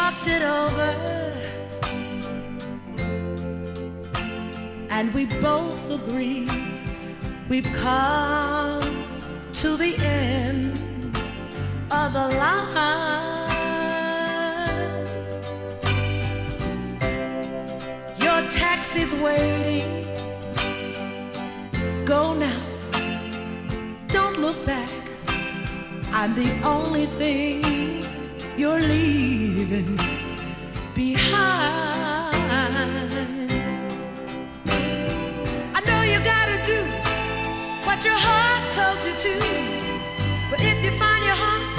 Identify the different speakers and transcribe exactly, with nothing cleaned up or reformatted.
Speaker 1: talked it over, and we both agree we've come to the end of the line. Your taxi's waiting. Go now, don't look back. I'm the only thing you're leaving behind. I know you gotta do what your heart tells you to, but if you find your heart